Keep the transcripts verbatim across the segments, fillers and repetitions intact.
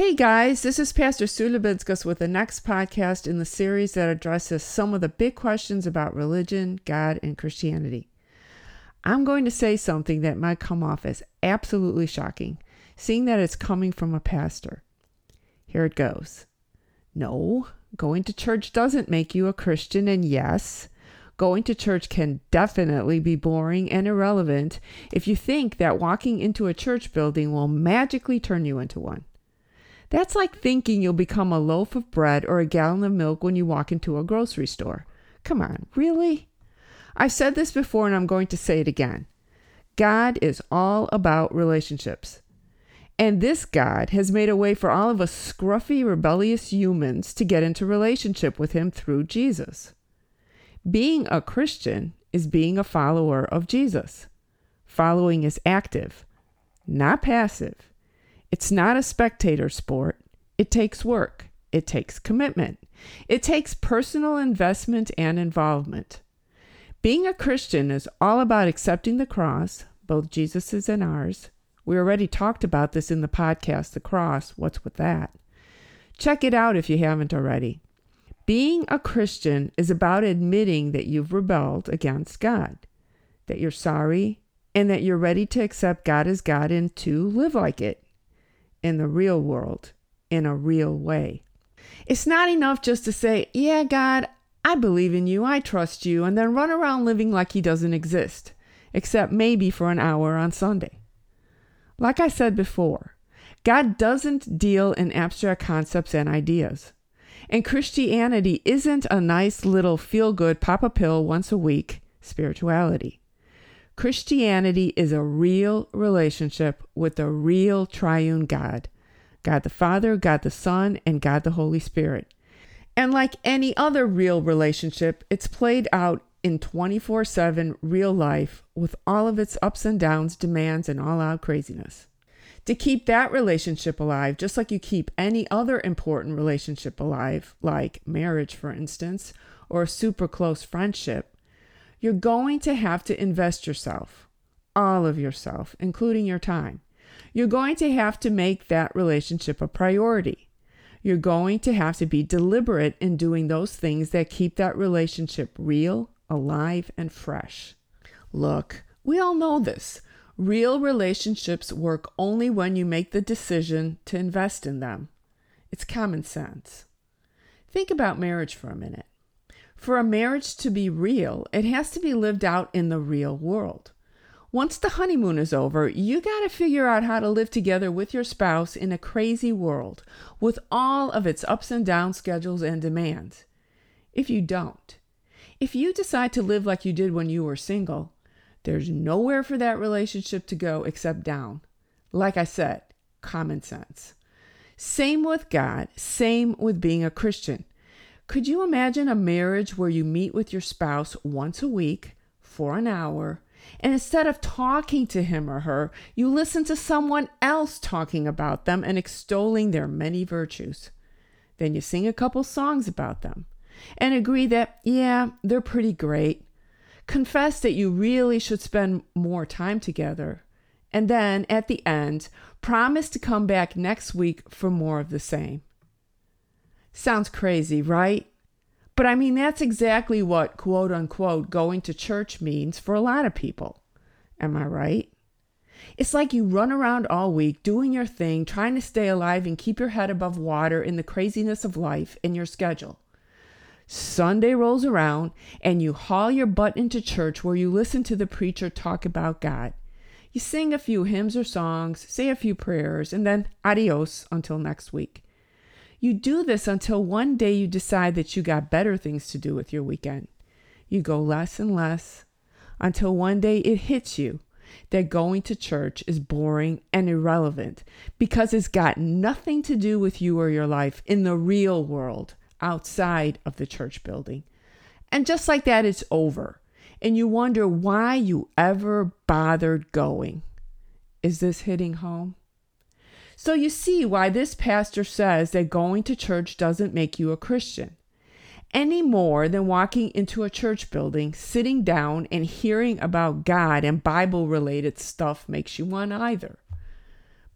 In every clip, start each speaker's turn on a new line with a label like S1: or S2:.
S1: Hey guys, this is Pastor Sue Levinskas with the next podcast in the series that addresses some of the big questions about religion, God, and Christianity. I'm going to say something that might come off as absolutely shocking, seeing that it's coming from a pastor. Here it goes. No, going to church doesn't make you a Christian, and yes, going to church can definitely be boring and irrelevant if you think that walking into a church building will magically turn you into one. That's like thinking you'll become a loaf of bread or a gallon of milk when you walk into a grocery store. Come on, really? I've said this before and I'm going to say it again. God is all about relationships. And this God has made a way for all of us scruffy, rebellious humans to get into relationship with him through Jesus. Being a Christian is being a follower of Jesus. Following is active, not passive. It's not a spectator sport. It takes work. It takes commitment. It takes personal investment and involvement. Being a Christian is all about accepting the cross, both Jesus's and ours. We already talked about this in the podcast, The Cross, What's With That? Check it out if you haven't already. Being a Christian is about admitting that you've rebelled against God, that you're sorry, and that you're ready to accept God as God and to live like it. In the real world, in a real way. It's not enough just to say, yeah, God, I believe in you, I trust you, and then run around living like he doesn't exist, except maybe for an hour on Sunday. Like I said before, God doesn't deal in abstract concepts and ideas. And Christianity isn't a nice little feel-good pop a pill once a week spirituality. Christianity is a real relationship with a real triune God, God the Father, God the Son, and God the Holy Spirit. And like any other real relationship, it's played out in twenty-four seven real life with all of its ups and downs, demands, and all-out craziness. To keep that relationship alive, just like you keep any other important relationship alive, like marriage, for instance, or a super close friendship, you're going to have to invest yourself, all of yourself, including your time. You're going to have to make that relationship a priority. You're going to have to be deliberate in doing those things that keep that relationship real, alive, and fresh. Look, we all know this. Real relationships work only when you make the decision to invest in them. It's common sense. Think about marriage for a minute. For a marriage to be real, it has to be lived out in the real world. Once the honeymoon is over, you got to figure out how to live together with your spouse in a crazy world with all of its ups and downs, schedules, and demands. If you don't, if you decide to live like you did when you were single, there's nowhere for that relationship to go except down. Like I said, common sense. Same with God, same with being a Christian. Could you imagine a marriage where you meet with your spouse once a week for an hour, and instead of talking to him or her, you listen to someone else talking about them and extolling their many virtues? Then you sing a couple songs about them and agree that, yeah, they're pretty great. Confess that you really should spend more time together. And then at the end, promise to come back next week for more of the same. Sounds crazy, right? But I mean, that's exactly what quote unquote going to church means for a lot of people. Am I right? It's like you run around all week doing your thing, trying to stay alive and keep your head above water in the craziness of life and your schedule. Sunday rolls around and you haul your butt into church where you listen to the preacher talk about God. You sing a few hymns or songs, say a few prayers, and then adios until next week. You do this until one day you decide that you got better things to do with your weekend. You go less and less until one day it hits you that going to church is boring and irrelevant because it's got nothing to do with you or your life in the real world outside of the church building. And just like that, it's over. And you wonder why you ever bothered going. Is this hitting home? So you see why this pastor says that going to church doesn't make you a Christian, any more than walking into a church building, sitting down and hearing about God and Bible-related stuff makes you one either.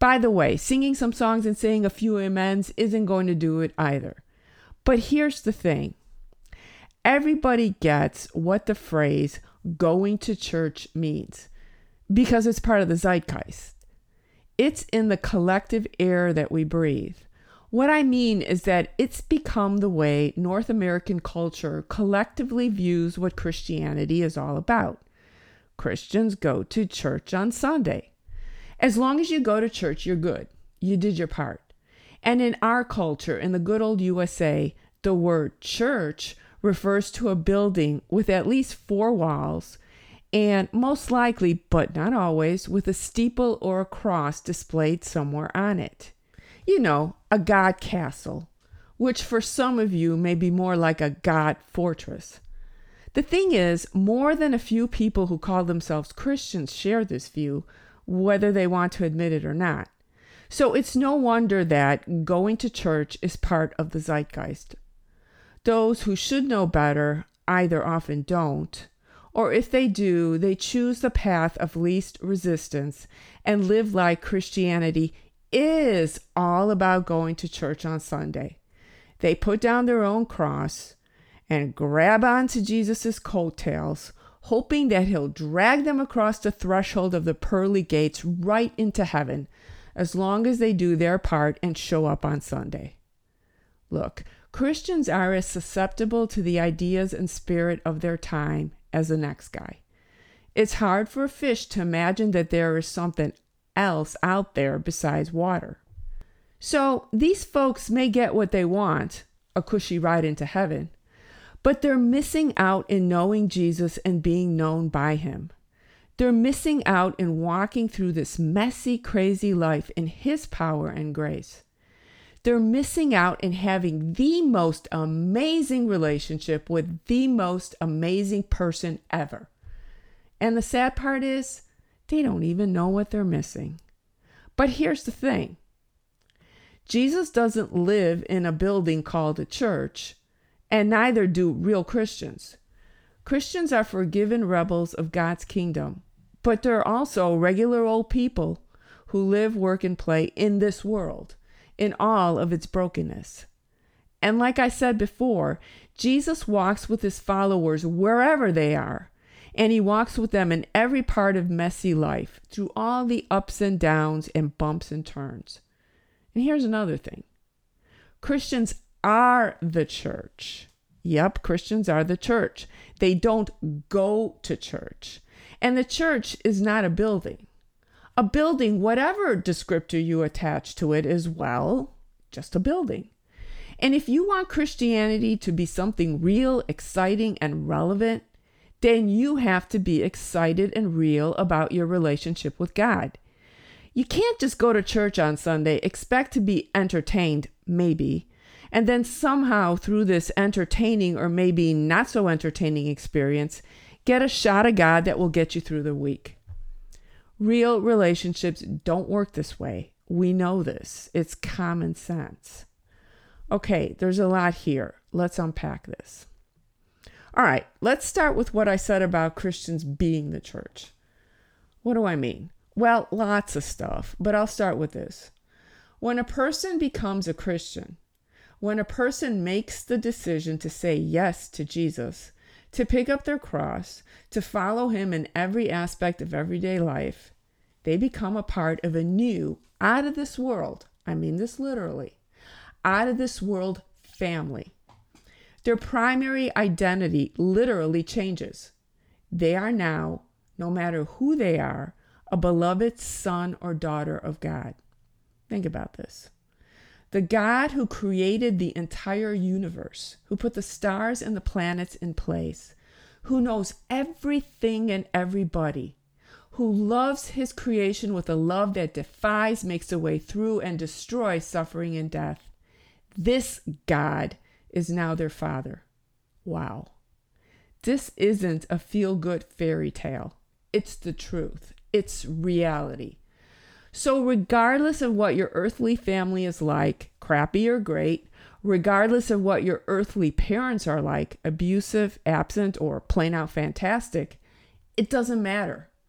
S1: By the way, singing some songs and saying a few amens isn't going to do it either. But here's the thing. Everybody gets what the phrase going to church means because it's part of the zeitgeist. It's in the collective air that we breathe. What I mean is that it's become the way North American culture collectively views what Christianity is all about. Christians go to church on Sunday. As long as you go to church, you're good. You did your part. And in our culture, in the good old U S A, the word church refers to a building with at least four walls and most likely, but not always, with a steeple or a cross displayed somewhere on it. You know, a God castle, which for some of you may be more like a God fortress. The thing is, more than a few people who call themselves Christians share this view, whether they want to admit it or not. So it's no wonder that going to church is part of the zeitgeist. Those who should know better either often don't, or if they do, they choose the path of least resistance and live like Christianity is all about going to church on Sunday. They put down their own cross and grab onto Jesus' coattails, hoping that he'll drag them across the threshold of the pearly gates right into heaven, as long as they do their part and show up on Sunday. Look, Christians are as susceptible to the ideas and spirit of their time as the next guy. It's hard for a fish to imagine that there is something else out there besides water. So these folks may get what they want, a cushy ride into heaven, but they're missing out in knowing Jesus and being known by him. They're missing out in walking through this messy, crazy life in his power and grace. They're missing out in having the most amazing relationship with the most amazing person ever. And the sad part is, they don't even know what they're missing. But here's the thing. Jesus doesn't live in a building called a church, and neither do real Christians. Christians are forgiven rebels of God's kingdom, but they're also regular old people who live, work, and play in this world, in all of its brokenness. And like I said before, Jesus walks with his followers wherever they are, and he walks with them in every part of messy life, through all the ups and downs and bumps and turns. And here's another thing. Christians are the church. Yep, Christians are the church. They don't go to church. And the church is not a building. A building, whatever descriptor you attach to it, is, well, just a building. And if you want Christianity to be something real, exciting, and relevant, then you have to be excited and real about your relationship with God. You can't just go to church on Sunday, expect to be entertained, maybe, and then somehow through this entertaining or maybe not so entertaining experience, get a shot of God that will get you through the week. Real relationships don't work this way. We know this. It's common sense. Okay, there's a lot here. Let's unpack this. All right, let's start with what I said about Christians being the church. What do I mean? Well, lots of stuff, but I'll start with this. When a person becomes a Christian, when a person makes the decision to say yes to Jesus, to pick up their cross, to follow him in every aspect of everyday life, they become a part of a new, out of this world, I mean this literally, out of this world family. Their primary identity literally changes. They are now, no matter who they are, a beloved son or daughter of God. Think about this. The God who created the entire universe, who put the stars and the planets in place, who knows everything and everybody, who loves his creation with a love that defies, makes a way through, and destroys suffering and death. This God is now their father. Wow. This isn't a feel-good fairy tale. It's the truth. It's reality. So regardless of what your earthly family is like, crappy or great, regardless of what your earthly parents are like, abusive, absent, or plain out fantastic, it doesn't matter.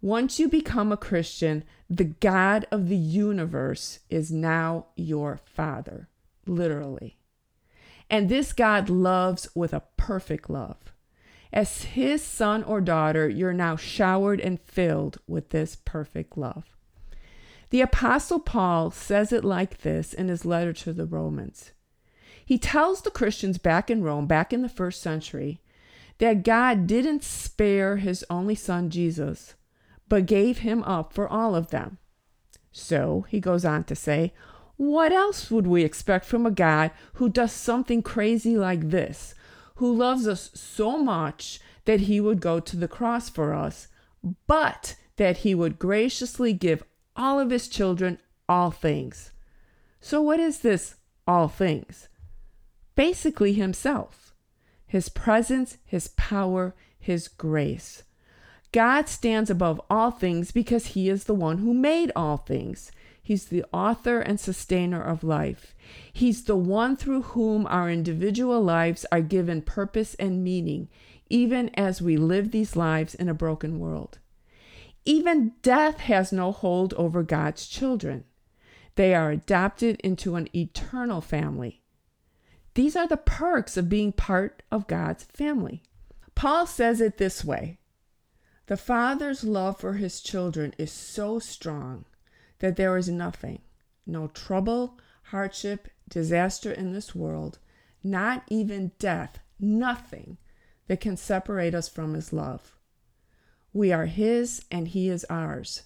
S1: Once you become a Christian, the God of the universe is now your Father, literally. And this God loves with a perfect love. As his son or daughter, you're now showered and filled with this perfect love. The Apostle Paul says it like this in his letter to the Romans. He tells the Christians back in Rome, back in the first century, that God didn't spare his only son, Jesus, but gave him up for all of them. So, he goes on to say, what else would we expect from a God who does something crazy like this, who loves us so much that he would go to the cross for us, but that he would graciously give all of his children all things? So what is this all things? Basically himself, his presence, his power, his grace. God stands above all things because he is the one who made all things. He's the author and sustainer of life. He's the one through whom our individual lives are given purpose and meaning, even as we live these lives in a broken world. Even death has no hold over God's children. They are adopted into an eternal family. These are the perks of being part of God's family. Paul says it this way: the Father's love for his children is so strong that there is nothing, no trouble, hardship, disaster in this world, not even death, nothing that can separate us from his love. We are his and he is ours.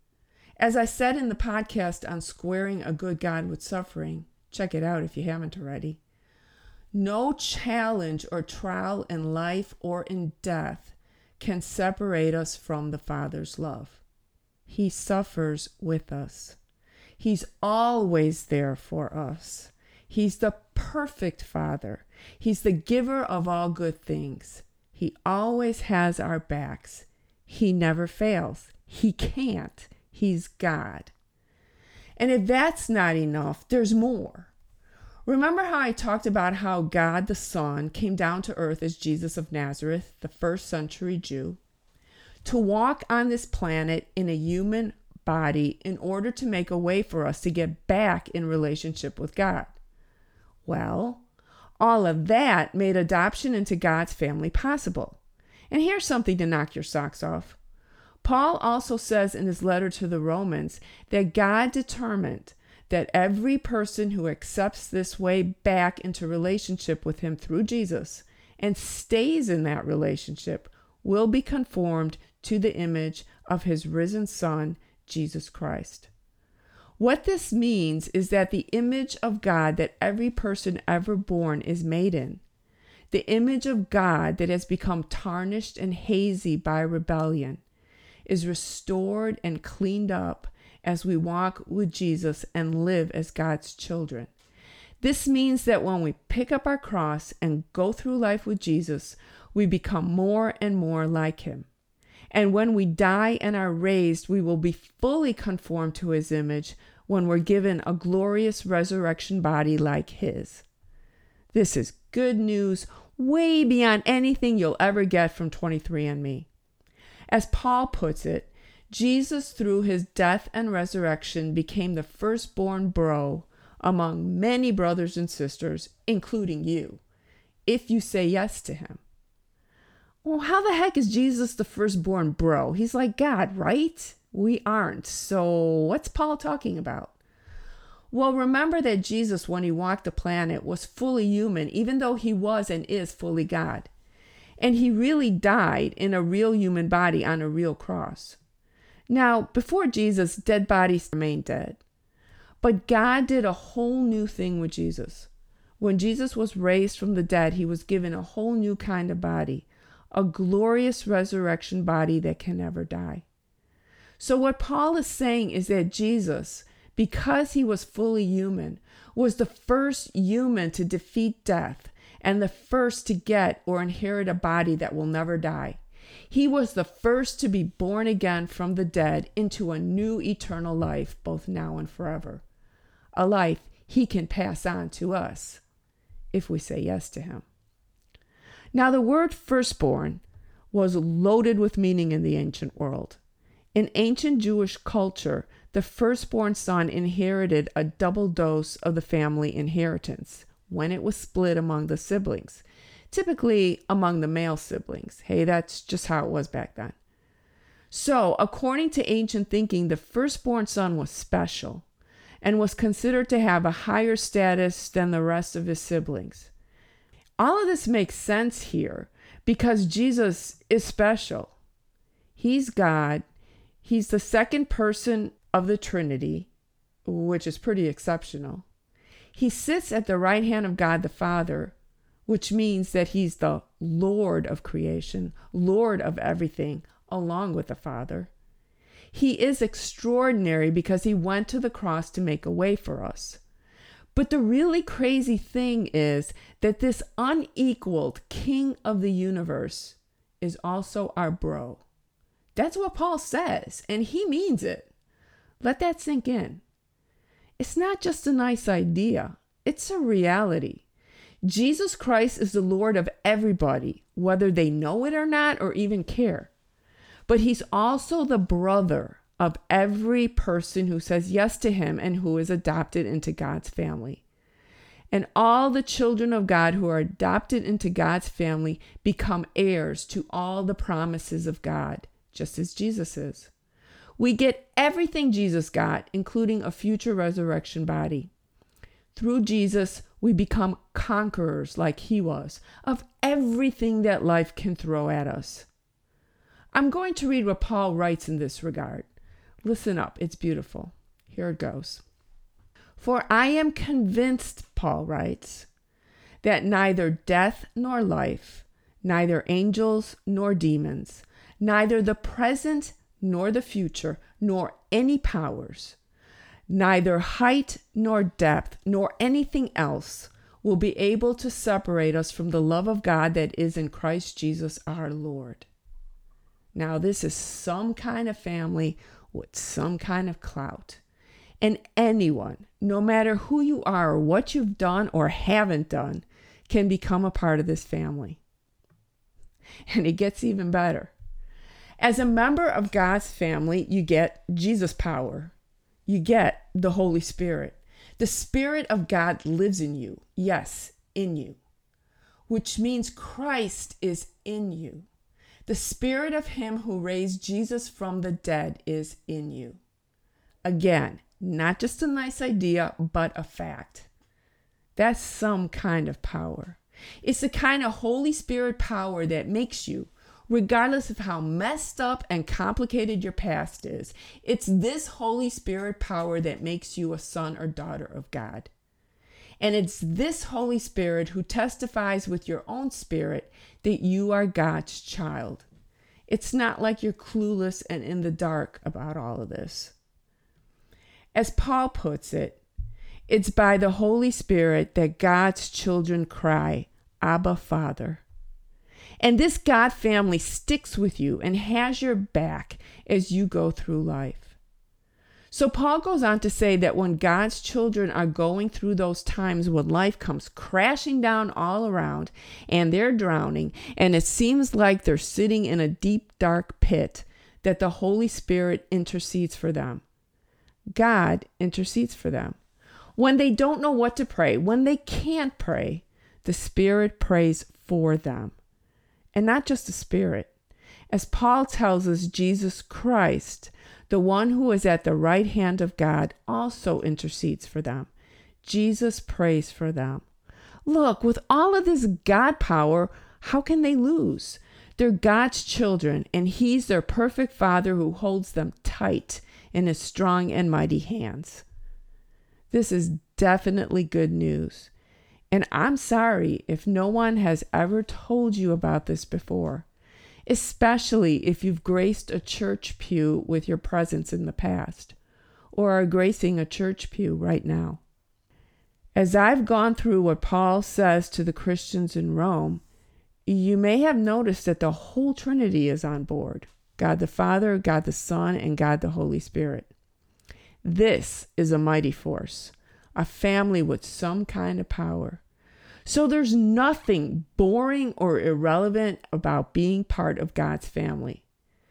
S1: As I said in the podcast on squaring a good God with suffering, check it out if you haven't already, no challenge or trial in life or in death can separate us from the Father's love. He suffers with us. He's always there for us. He's the perfect Father. He's the giver of all good things. He always has our backs. He never fails. He can't. He's God. And if that's not enough, there's more. Remember how I talked about how God the Son came down to earth as Jesus of Nazareth, the first century Jew, to walk on this planet in a human body in order to make a way for us to get back in relationship with God? Well, all of that made adoption into God's family possible. And here's something to knock your socks off. Paul also says in his letter to the Romans that God determined that every person who accepts this way back into relationship with him through Jesus and stays in that relationship will be conformed to the image of his risen Son, Jesus Christ. What this means is that the image of God that every person ever born is made in, the image of God that has become tarnished and hazy by rebellion, is restored and cleaned up as we walk with Jesus and live as God's children. This means that when we pick up our cross and go through life with Jesus, we become more and more like him. And when we die and are raised, we will be fully conformed to his image when we're given a glorious resurrection body like his. This is good news way beyond anything you'll ever get from twenty-three and me. As Paul puts it, Jesus, through his death and resurrection, became the firstborn bro among many brothers and sisters, including you, if you say yes to him. Well, how the heck is Jesus the firstborn bro? He's like God, right? We aren't. So what's Paul talking about? Well, remember that Jesus, when he walked the planet, was fully human, even though he was and is fully God. And he really died in a real human body on a real cross. Now, before Jesus, dead bodies remained dead. But God did a whole new thing with Jesus. When Jesus was raised from the dead, he was given a whole new kind of body, a glorious resurrection body that can never die. So what Paul is saying is that Jesus, because he was fully human, was the first human to defeat death and the first to get or inherit a body that will never die. He was the first to be born again from the dead into a new eternal life, both now and forever. A life he can pass on to us if we say yes to him. Now, the word firstborn was loaded with meaning in the ancient world. In ancient Jewish culture, the firstborn son inherited a double dose of the family inheritance when it was split among the siblings, typically among the male siblings. Hey, that's just how it was back then. So, according to ancient thinking, the firstborn son was special and was considered to have a higher status than the rest of his siblings. All of this makes sense here because Jesus is special. He's God. He's the second person of the Trinity, which is pretty exceptional. He sits at the right hand of God the Father, which means that he's the Lord of creation, Lord of everything, along with the Father. He is extraordinary because he went to the cross to make a way for us. But the really crazy thing is that this unequaled King of the universe is also our bro. That's what Paul says, and he means it. Let that sink in. It's not just a nice idea. It's a reality. Jesus Christ is the Lord of everybody, whether they know it or not or even care. But he's also the brother of every person who says yes to him and who is adopted into God's family. And all the children of God who are adopted into God's family become heirs to all the promises of God, just as Jesus is. We get everything Jesus got, including a future resurrection body. Through Jesus, we become conquerors like he was, of everything that life can throw at us. I'm going to read what Paul writes in this regard. Listen up, it's beautiful. Here it goes. For I am convinced, Paul writes, that neither death nor life, neither angels nor demons, neither the present nor the future, nor any powers, neither height nor depth, nor anything else will be able to separate us from the love of God that is in Christ Jesus our Lord. Now, this is some kind of family with some kind of clout. And anyone, no matter who you are or what you've done or haven't done, can become a part of this family. And it gets even better. As a member of God's family, you get Jesus power. You get the Holy Spirit. The Spirit of God lives in you. Yes, in you. Which means Christ is in you. The Spirit of him who raised Jesus from the dead is in you. Again, not just a nice idea, but a fact. That's some kind of power. It's the kind of Holy Spirit power that makes you, regardless of how messed up and complicated your past is, it's this Holy Spirit power that makes you a son or daughter of God. And it's this Holy Spirit who testifies with your own spirit that you are God's child. It's not like you're clueless and in the dark about all of this. As Paul puts it, it's by the Holy Spirit that God's children cry, Abba, Father. And this God family sticks with you and has your back as you go through life. So Paul goes on to say that when God's children are going through those times when life comes crashing down all around and they're drowning and it seems like they're sitting in a deep, dark pit, that the Holy Spirit intercedes for them. God intercedes for them. When they don't know what to pray, when they can't pray, the Spirit prays for them. And not just the Spirit. As Paul tells us, Jesus Christ, the one who is at the right hand of God, also intercedes for them. Jesus prays for them. Look, with all of this God power, how can they lose? They're God's children, and he's their perfect Father who holds them tight in his strong and mighty hands. This is definitely good news. And I'm sorry if no one has ever told you about this before, especially if you've graced a church pew with your presence in the past, or are gracing a church pew right now. As I've gone through what Paul says to the Christians in Rome, you may have noticed that the whole Trinity is on board. God the Father, God the Son, and God the Holy Spirit. This is a mighty force, a family with some kind of power. So there's nothing boring or irrelevant about being part of God's family.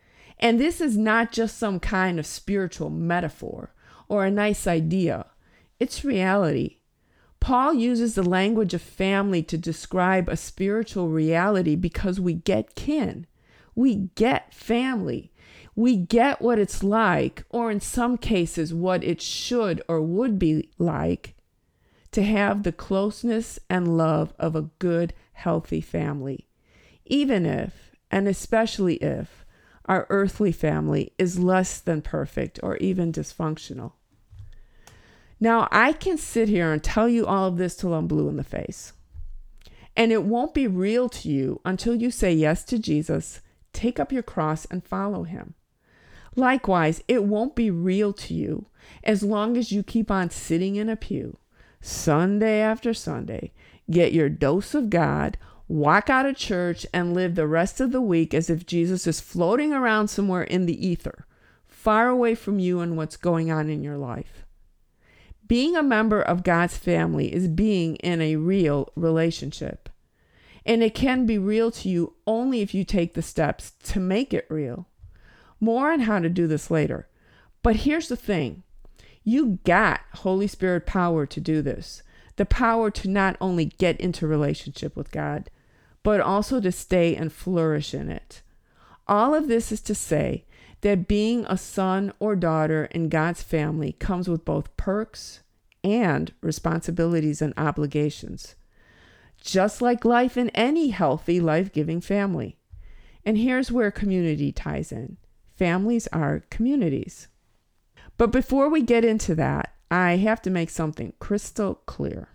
S1: And this is not just some kind of spiritual metaphor or a nice idea. It's reality. Paul uses the language of family to describe a spiritual reality because we get kin. We get family. We get what it's like, or in some cases, what it should or would be like, to have the closeness and love of a good, healthy family, even if, and especially if, our earthly family is less than perfect or even dysfunctional. Now, I can sit here and tell you all of this till I'm blue in the face. And it won't be real to you until you say yes to Jesus, take up your cross, and follow him. Likewise, it won't be real to you as long as you keep on sitting in a pew, Sunday after Sunday, get your dose of God, walk out of church, and live the rest of the week as if Jesus is floating around somewhere in the ether, far away from you and what's going on in your life. Being a member of God's family is being in a real relationship. And it can be real to you only if you take the steps to make it real. More on how to do this later. But here's the thing. You got Holy Spirit power to do this. The power to not only get into relationship with God, but also to stay and flourish in it. All of this is to say that being a son or daughter in God's family comes with both perks and responsibilities and obligations, just like life in any healthy, life-giving family. And here's where community ties in. Families are communities. But before we get into that, I have to make something crystal clear.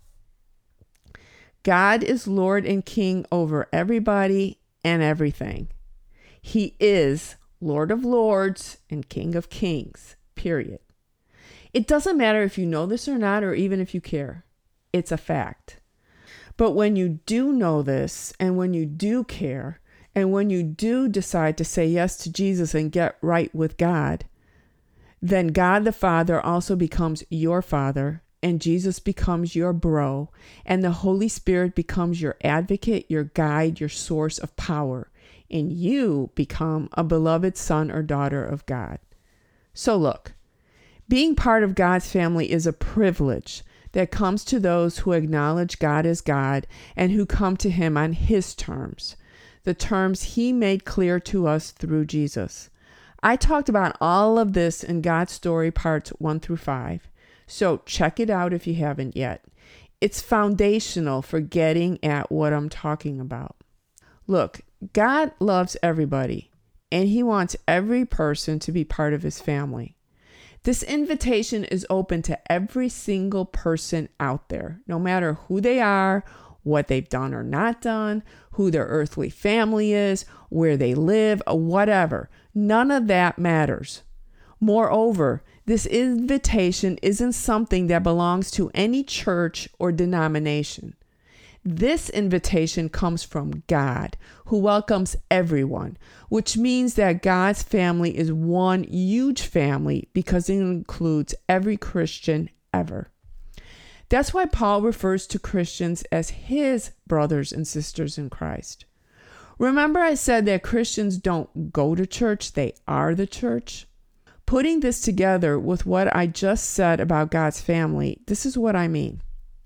S1: God is Lord and King over everybody and everything. He is Lord of Lords and King of Kings, period. It doesn't matter if you know this or not, or even if you care. It's a fact. But when you do know this, and when you do care, and when you do decide to say yes to Jesus and get right with God, then God the Father also becomes your Father, and Jesus becomes your bro, and the Holy Spirit becomes your advocate, your guide, your source of power, and you become a beloved son or daughter of God. So look, being part of God's family is a privilege that comes to those who acknowledge God as God and who come to him on his terms, the terms he made clear to us through Jesus. I talked about all of this in God's Story parts one through five, so check it out if you haven't yet. It's foundational for getting at what I'm talking about. Look, God loves everybody, and he wants every person to be part of his family. This invitation is open to every single person out there, no matter who they are, what they've done or not done, who their earthly family is, where they live, or whatever. None of that matters. Moreover, this invitation isn't something that belongs to any church or denomination. This invitation comes from God, who welcomes everyone, which means that God's family is one huge family because it includes every Christian ever. That's why Paul refers to Christians as his brothers and sisters in Christ. Remember I said that Christians don't go to church, they are the church? Putting this together with what I just said about God's family, this is what I mean.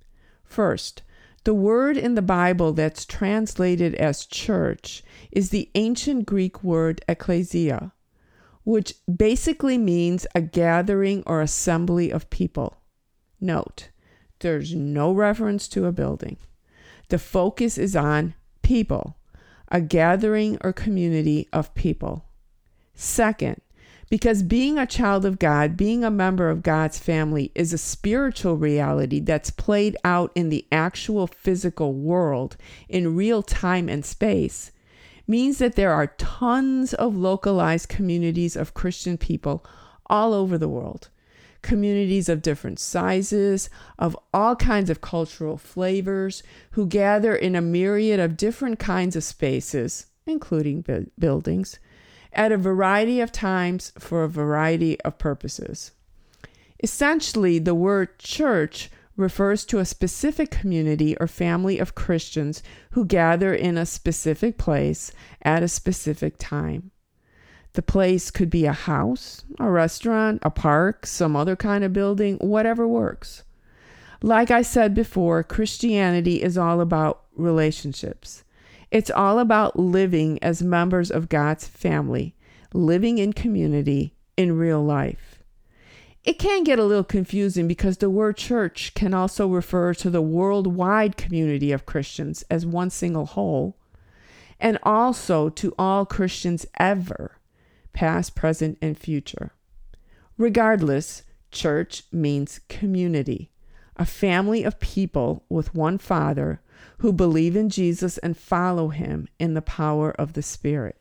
S1: First, the word in the Bible that's translated as church is the ancient Greek word ekklesia, which basically means a gathering or assembly of people. Note, there's no reference to a building. The focus is on people, a gathering or community of people. Second, because being a child of God, being a member of God's family is a spiritual reality that's played out in the actual physical world in real time and space, means that there are tons of localized communities of Christian people all over the world. Communities of different sizes, of all kinds of cultural flavors, who gather in a myriad of different kinds of spaces, including bu- buildings, at a variety of times for a variety of purposes. Essentially, the word church refers to a specific community or family of Christians who gather in a specific place at a specific time. The place could be a house, a restaurant, a park, some other kind of building, whatever works. Like I said before, Christianity is all about relationships. It's all about living as members of God's family, living in community in real life. It can get a little confusing because the word church can also refer to the worldwide community of Christians as one single whole, and also to all Christians ever, past, present, and future. Regardless, church means community, a family of people with one Father who believe in Jesus and follow him in the power of the Spirit.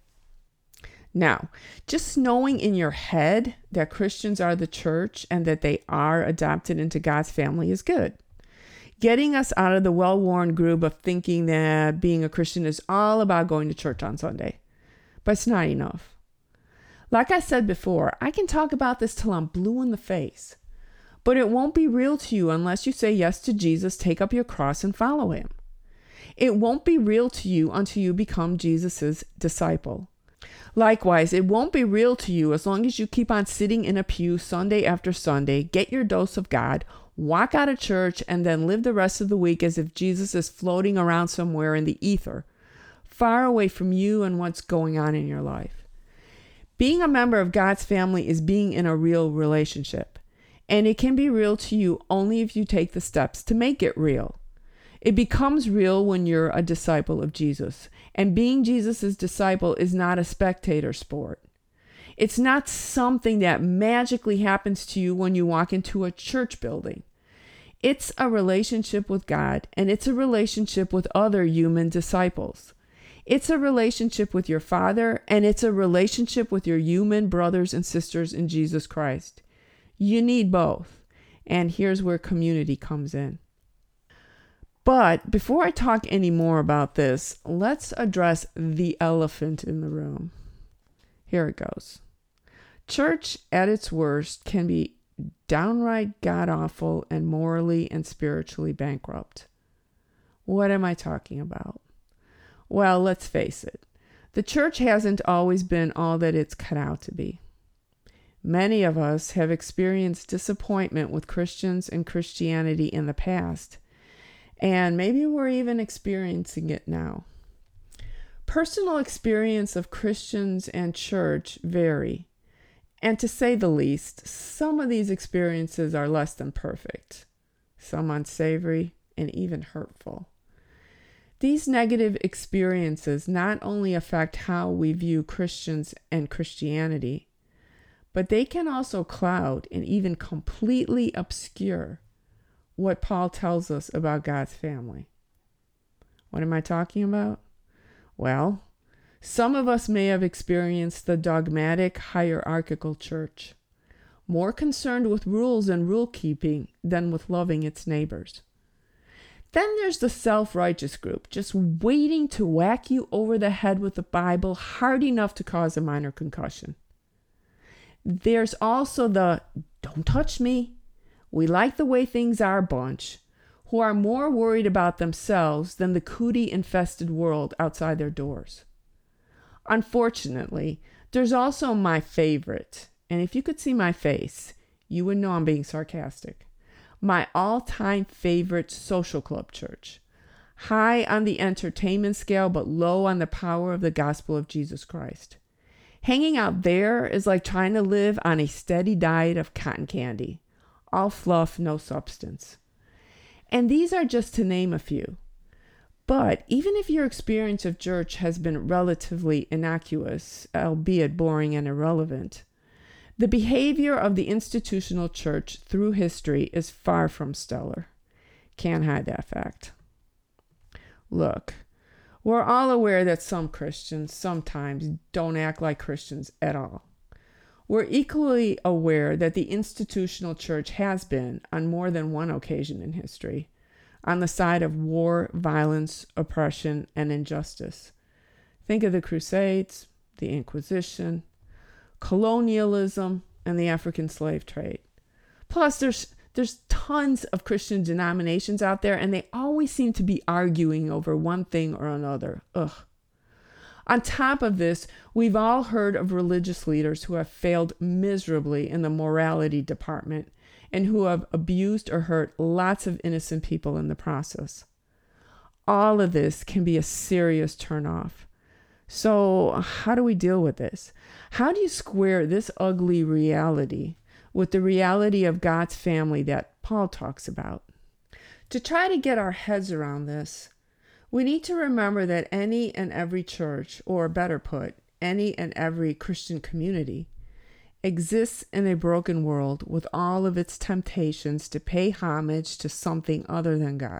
S1: Now, just knowing in your head that Christians are the church and that they are adopted into God's family is good. Getting us out of the well-worn groove of thinking that being a Christian is all about going to church on Sunday. But it's not enough. Like I said before, I can talk about this till I'm blue in the face. But it won't be real to you unless you say yes to Jesus, take up your cross, and follow him. It won't be real to you until you become Jesus' disciple. Likewise, it won't be real to you as long as you keep on sitting in a pew Sunday after Sunday, get your dose of God, walk out of church, and then live the rest of the week as if Jesus is floating around somewhere in the ether, far away from you and what's going on in your life. Being a member of God's family is being in a real relationship, and it can be real to you only if you take the steps to make it real. It becomes real when you're a disciple of Jesus, and being Jesus' disciple is not a spectator sport. It's not something that magically happens to you when you walk into a church building. It's a relationship with God, and it's a relationship with other human disciples. It's a relationship with your Father, and it's a relationship with your human brothers and sisters in Jesus Christ. You need both, and here's where community comes in. But before I talk any more about this, let's address the elephant in the room. Here it goes. Church at its worst can be downright god-awful and morally and spiritually bankrupt. What am I talking about? Well, let's face it. The church hasn't always been all that it's cut out to be. Many of us have experienced disappointment with Christians and Christianity in the past, and maybe we're even experiencing it now. Personal experience of Christians and church vary, and to say the least, some of these experiences are less than perfect, some unsavory, and even hurtful. These negative experiences not only affect how we view Christians and Christianity, but they can also cloud and even completely obscure what Paul tells us about God's family. What am I talking about? Well, some of us may have experienced the dogmatic hierarchical church, more concerned with rules and rule keeping than with loving its neighbors. Then there's the self-righteous group, just waiting to whack you over the head with the Bible hard enough to cause a minor concussion. There's also the don't touch me, we like the way things are bunch, who are more worried about themselves than the cootie-infested world outside their doors. Unfortunately, there's also my favorite, and if you could see my face, you would know I'm being sarcastic. My all-time favorite social club church. High on the entertainment scale, but low on the power of the gospel of Jesus Christ. Hanging out there is like trying to live on a steady diet of cotton candy. All fluff, no substance. And these are just to name a few. But even if your experience of church has been relatively innocuous, albeit boring and irrelevant, the behavior of the institutional church through history is far from stellar. Can't hide that fact. Look, we're all aware that some Christians sometimes don't act like Christians at all. We're equally aware that the institutional church has been, on more than one occasion in history, on the side of war, violence, oppression, and injustice. Think of the Crusades, the Inquisition, colonialism, and the African slave trade. Plus, there's there's tons of Christian denominations out there, and they always seem to be arguing over one thing or another. Ugh. On top of this, we've all heard of religious leaders who have failed miserably in the morality department and who have abused or hurt lots of innocent people in the process. All of this can be a serious turnoff. So how do we deal with this? How do you square this ugly reality with the reality of God's family that Paul talks about? To try to get our heads around this, we need to remember that any and every church, or better put, any and every Christian community, exists in a broken world with all of its temptations to pay homage to something other than God.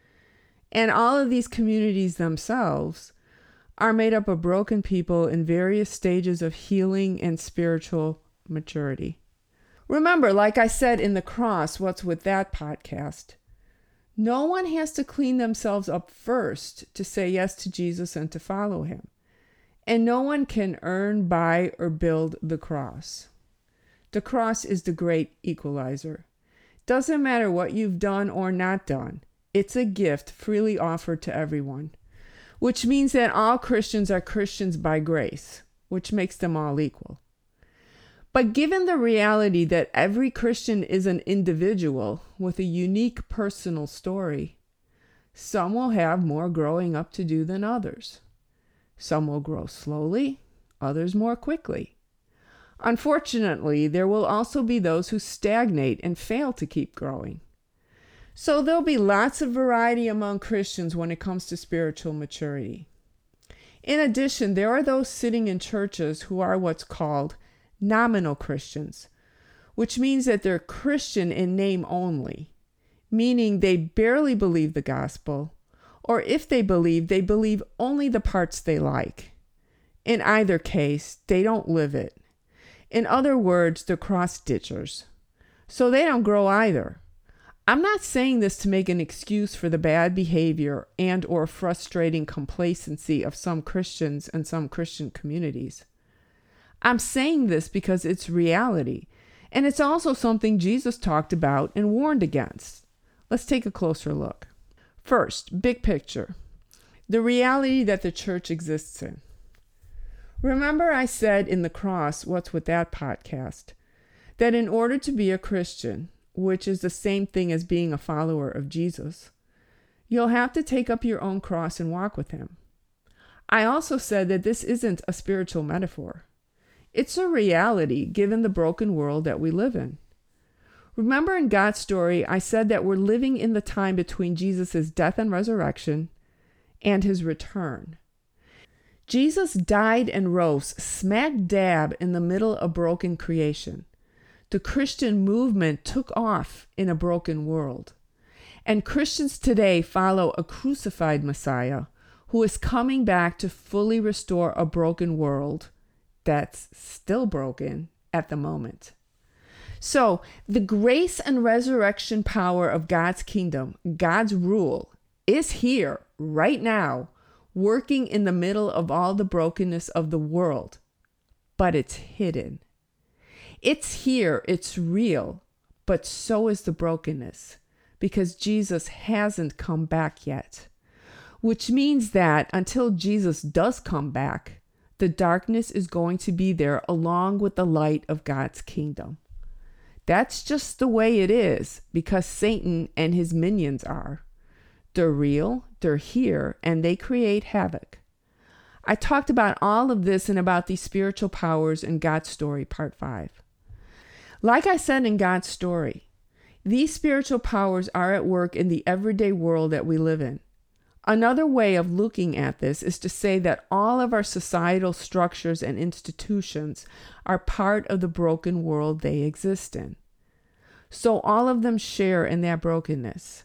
S1: And all of these communities themselves are made up of broken people in various stages of healing and spiritual maturity. Remember, like I said in the Cross, What's With That podcast, no one has to clean themselves up first to say yes to Jesus and to follow him. And no one can earn, buy, or build the cross. The cross is the great equalizer. Doesn't matter what you've done or not done. It's a gift freely offered to everyone, which means that all Christians are Christians by grace, which makes them all equal. But given the reality that every Christian is an individual with a unique personal story, some will have more growing up to do than others. Some will grow slowly, others more quickly. Unfortunately, there will also be those who stagnate and fail to keep growing. So there'll be lots of variety among Christians when it comes to spiritual maturity. In addition, there are those sitting in churches who are what's called nominal Christians, which means that they're Christian in name only, meaning they barely believe the gospel, or if they believe, they believe only the parts they like. In either case, they don't live it. In other words, they're cross-ditchers. So they don't grow either. I'm not saying this to make an excuse for the bad behavior and or frustrating complacency of some Christians and some Christian communities. I'm saying this because it's reality, and it's also something Jesus talked about and warned against. Let's take a closer look. First, big picture, the reality that the church exists in. Remember I said in the Cross, What's With That podcast, that in order to be a Christian, which is the same thing as being a follower of Jesus, you'll have to take up your own cross and walk with him. I also said that this isn't a spiritual metaphor. It's a reality given the broken world that we live in. Remember in God's story, I said that we're living in the time between Jesus' death and resurrection and his return. Jesus died and rose smack dab in the middle of broken creation. The Christian movement took off in a broken world. And Christians today follow a crucified Messiah who is coming back to fully restore a broken world that's still broken at the moment. So, the grace and resurrection power of God's kingdom, God's rule, is here right now, working in the middle of all the brokenness of the world. But it's hidden. It's here, it's real, but so is the brokenness, because Jesus hasn't come back yet. Which means that until Jesus does come back, the darkness is going to be there along with the light of God's kingdom. That's just the way it is, because Satan and his minions are. They're real, they're here, and they create havoc. I talked about all of this and about these spiritual powers in God's story, part five. Like I said in God's story, these spiritual powers are at work in the everyday world that we live in. Another way of looking at this is to say that all of our societal structures and institutions are part of the broken world they exist in. So all of them share in that brokenness.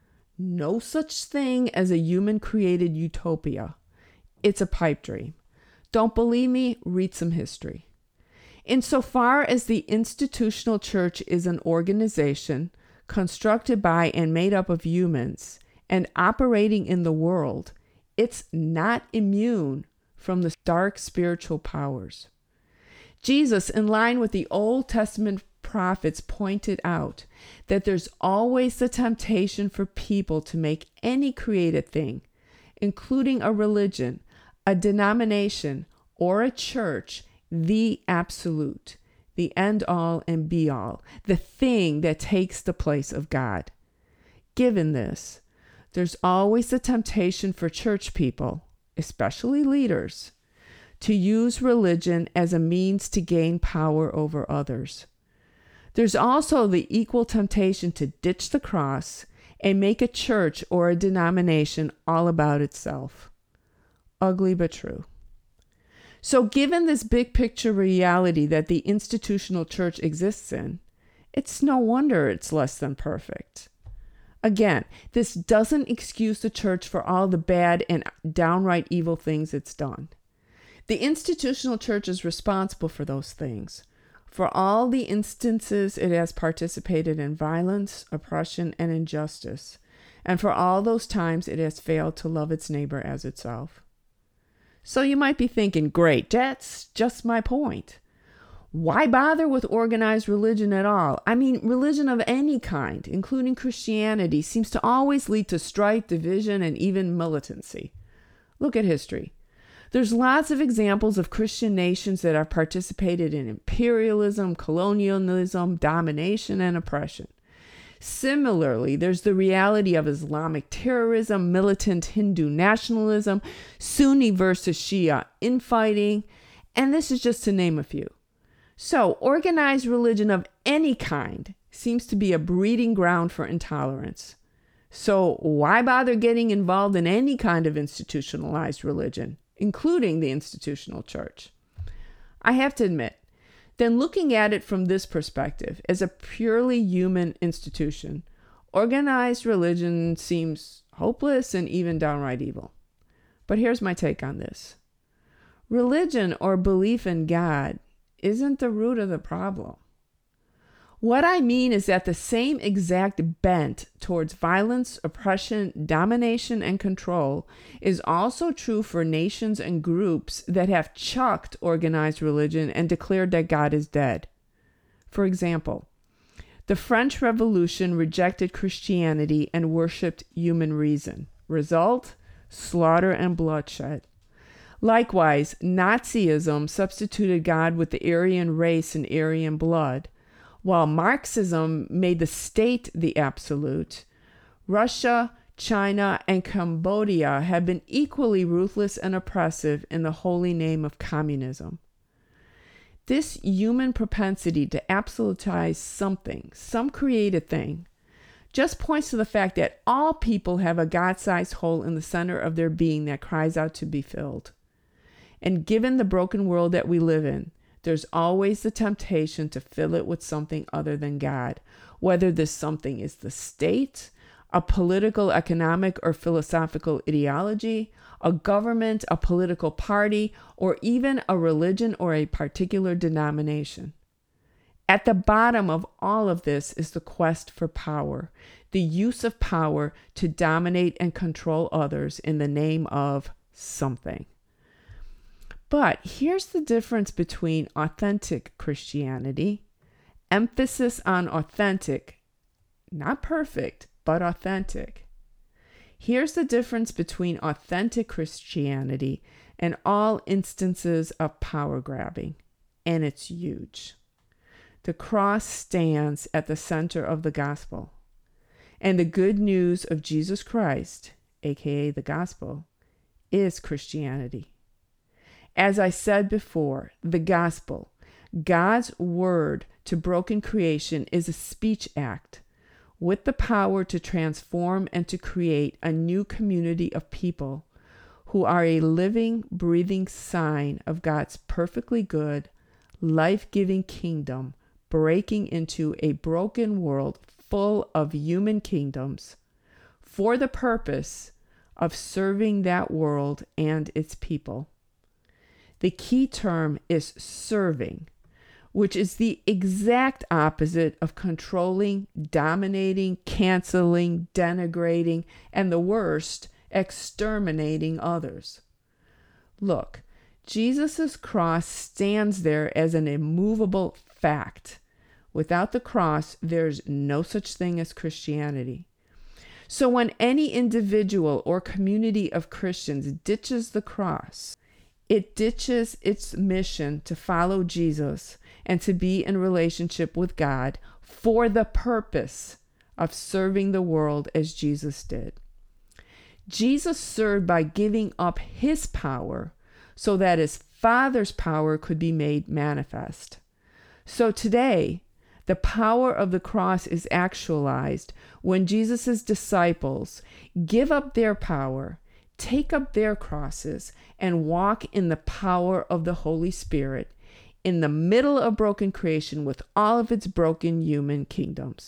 S1: No such thing as a human-created utopia. It's a pipe dream. Don't believe me? Read some history. Insofar as the institutional church is an organization constructed by and made up of humans and operating in the world, it's not immune from the dark spiritual powers. Jesus, in line with the Old Testament prophets, pointed out that there's always the temptation for people to make any created thing, including a religion, a denomination or a church the absolute, the end all and be all, the thing that takes the place of God. Given this, there's always the temptation for church people, especially leaders, to use religion as a means to gain power over others. There's also the equal temptation to ditch the cross and make a church or a denomination all about itself. Ugly but true. So given this big picture reality that the institutional church exists in, it's no wonder it's less than perfect. Again, this doesn't excuse the church for all the bad and downright evil things it's done. The institutional church is responsible for those things, for all the instances it has participated in violence, oppression, and injustice, and for all those times it has failed to love its neighbor as itself. So you might be thinking, great, that's just my point. Why bother with organized religion at all? I mean, religion of any kind, including Christianity, seems to always lead to strife, division, and even militancy. Look at history. There's lots of examples of Christian nations that have participated in imperialism, colonialism, domination, and oppression. Similarly, there's the reality of Islamic terrorism, militant Hindu nationalism, Sunni versus Shia infighting, and this is just to name a few. So, organized religion of any kind seems to be a breeding ground for intolerance. So, why bother getting involved in any kind of institutionalized religion, including the institutional church? I have to admit, then looking at it from this perspective, as a purely human institution, organized religion seems hopeless and even downright evil. But here's my take on this. Religion or belief in God isn't the root of the problem. What I mean is that the same exact bent towards violence, oppression, domination, and control is also true for nations and groups that have chucked organized religion and declared that God is dead. For example, the French Revolution rejected Christianity and worshipped human reason. Result? Slaughter and bloodshed. Likewise, Nazism substituted God with the Aryan race and Aryan blood. While Marxism made the state the absolute, Russia, China, and Cambodia have been equally ruthless and oppressive in the holy name of communism. This human propensity to absolutize something, some created thing, just points to the fact that all people have a God-sized hole in the center of their being that cries out to be filled. And given the broken world that we live in, there's always the temptation to fill it with something other than God, whether this something is the state, a political, economic, or philosophical ideology, a government, a political party, or even a religion or a particular denomination. At the bottom of all of this is the quest for power, the use of power to dominate and control others in the name of something. But here's the difference between authentic Christianity, emphasis on authentic, not perfect, but authentic. Here's the difference between authentic Christianity and all instances of power grabbing, and it's huge. The cross stands at the center of the gospel, and the good news of Jesus Christ, aka the gospel, is Christianity. As I said before, the gospel, God's word to broken creation, is a speech act with the power to transform and to create a new community of people who are a living, breathing sign of God's perfectly good, life-giving kingdom breaking into a broken world full of human kingdoms for the purpose of serving that world and its people. The key term is serving, which is the exact opposite of controlling, dominating, canceling, denigrating, and the worst, exterminating others. Look, Jesus' cross stands there as an immovable fact. Without the cross, there's no such thing as Christianity. So when any individual or community of Christians ditches the cross, it ditches its mission to follow Jesus and to be in relationship with God for the purpose of serving the world as Jesus did. Jesus served by giving up his power so that his Father's power could be made manifest. So today, the power of the cross is actualized when Jesus' disciples give up their power, take up their crosses, and walk in the power of the Holy Spirit in the middle of broken creation with all of its broken human kingdoms.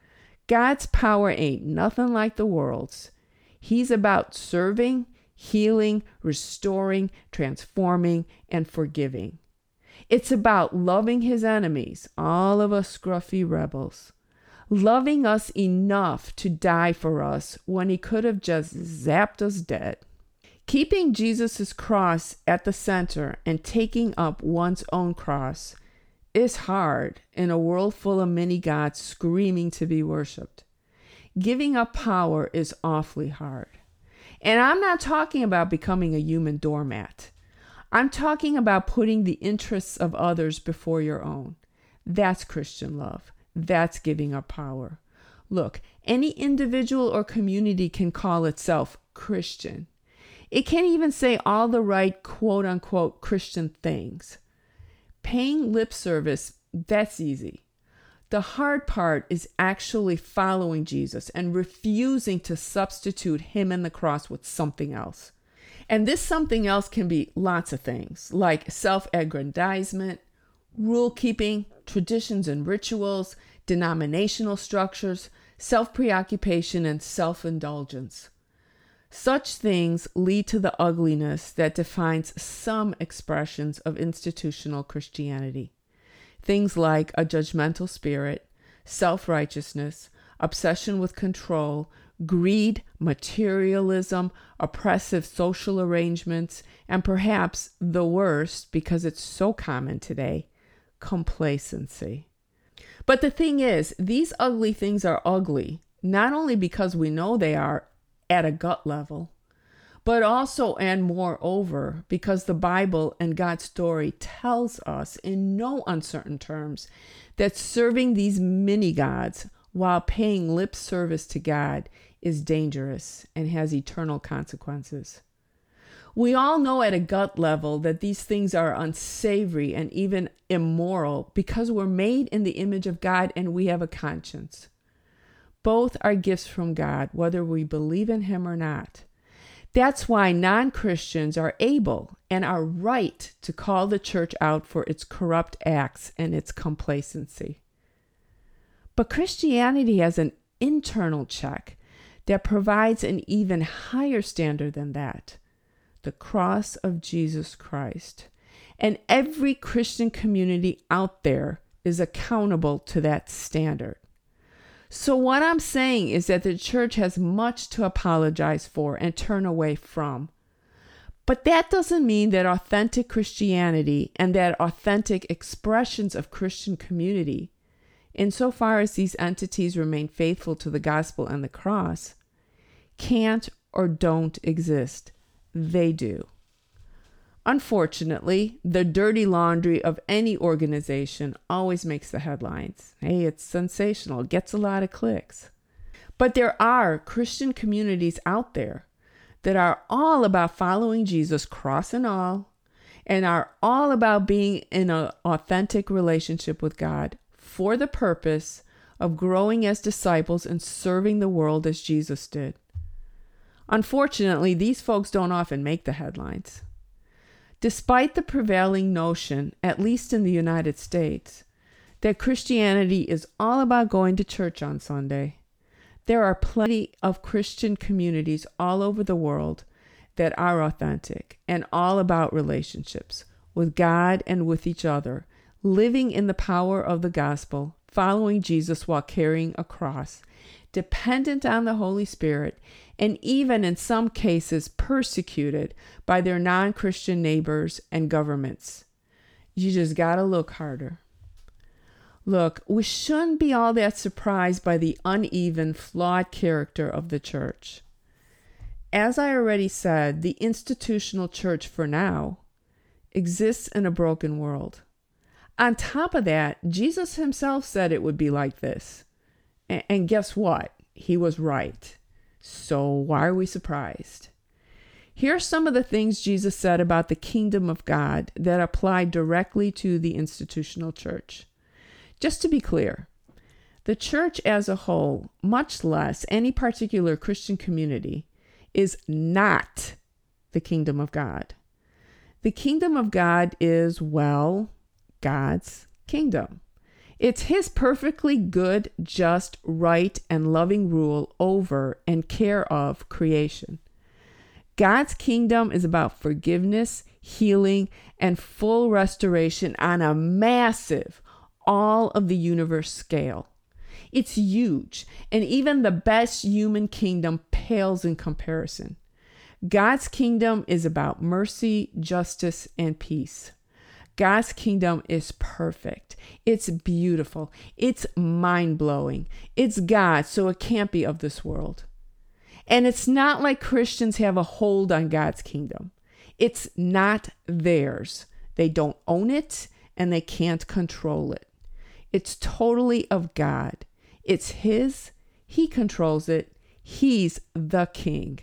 S1: God's power ain't nothing like the world's. He's about serving, healing, restoring, transforming, and forgiving. It's about loving his enemies, all of us scruffy rebels, loving us enough to die for us when he could have just zapped us dead. Keeping Jesus' cross at the center and taking up one's own cross is hard in a world full of many gods screaming to be worshipped. Giving up power is awfully hard. And I'm not talking about becoming a human doormat. I'm talking about putting the interests of others before your own. That's Christian love. That's giving up power. Look, any individual or community can call itself Christian. It can even say all the right quote-unquote Christian things. Paying lip service, that's easy. The hard part is actually following Jesus and refusing to substitute him and the cross with something else. And this something else can be lots of things, like self-aggrandizement, rule-keeping, traditions and rituals, denominational structures, self-preoccupation, and self-indulgence. Such things lead to the ugliness that defines some expressions of institutional Christianity. Things like a judgmental spirit, self-righteousness, obsession with control, greed, materialism, oppressive social arrangements, and perhaps the worst, because it's so common today, complacency. But the thing is, these ugly things are ugly, not only because we know they are at a gut level, but also and moreover because the Bible and God's story tells us in no uncertain terms that serving these mini gods while paying lip service to God is dangerous and has eternal consequences. We all know at a gut level that these things are unsavory and even immoral because we're made in the image of God and we have a conscience. Both are gifts from God, whether we believe in him or not. That's why non-Christians are able and are right to call the church out for its corrupt acts and its complacency. But Christianity has an internal check that provides an even higher standard than that, the cross of Jesus Christ. And every Christian community out there is accountable to that standard. So what I'm saying is that the church has much to apologize for and turn away from. But that doesn't mean that authentic Christianity and that authentic expressions of Christian community, insofar as these entities remain faithful to the gospel and the cross, can't or don't exist. They do. Unfortunately, the dirty laundry of any organization always makes the headlines. Hey, it's sensational, gets a lot of clicks. But there are Christian communities out there that are all about following Jesus, cross and all, and are all about being in an authentic relationship with God for the purpose of growing as disciples and serving the world as Jesus did. Unfortunately, these folks don't often make the headlines. Despite the prevailing notion, at least in the United States, that Christianity is all about going to church on Sunday, there are plenty of Christian communities all over the world that are authentic and all about relationships with God and with each other, living in the power of the gospel, following Jesus while carrying a cross, dependent on the Holy Spirit, and even in some cases persecuted by their non-Christian neighbors and governments. You just gotta look harder. Look, we shouldn't be all that surprised by the uneven, flawed character of the church. As I already said, the institutional church for now exists in a broken world. On top of that, Jesus himself said it would be like this. And guess what? He was right. So why are we surprised? Here are some of the things Jesus said about the kingdom of God that apply directly to the institutional church. Just to be clear, the church as a whole, much less any particular Christian community, is not the kingdom of God. The kingdom of God is, well, God's kingdom. It's his perfectly good, just, right, and loving rule over and care of creation. God's kingdom is about forgiveness, healing, and full restoration on a massive, all of the universe scale. It's huge, and even the best human kingdom pales in comparison. God's kingdom is about mercy, justice, and peace. God's kingdom is perfect. It's beautiful. It's mind-blowing. It's God, so it can't be of this world. And it's not like Christians have a hold on God's kingdom. It's not theirs. They don't own it, and they can't control it. It's totally of God. It's his. He controls it. He's the king.